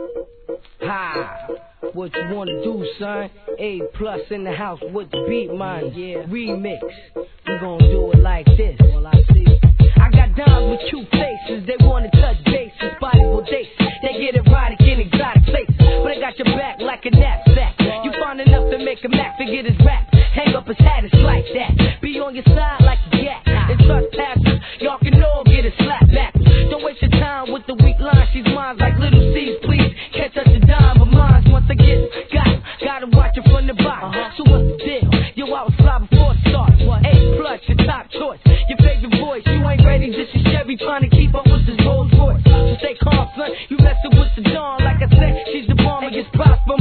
Ha! What you wanna do, son? A plus in the house with the beat, man. Yeah. Remix. We gon' do it like this. Well, I see. I got dimes with cute faces. They wanna touch bases, body dates. They get erotic in exotic places, but I got your back like a knapsack. You find enough to make a Mac forget his rap. Hang up his hat, it's like that. Be on your side like a gat. And trespassers, y'all can all get a slap back. Don't waste your time with the weak line. She's mine like little C's, please. Can't touch a dime, but mine's once I get gotta watch it from the bottom. So what's the deal? Yo, I was fly before it started. A plus, your top choice. Your favorite voice. You ain't ready, this is Chevy trying to keep up with this Rolls Royce. So stay calm, son. You messing with the dawn. Like I said, she's the bomb. It gets props from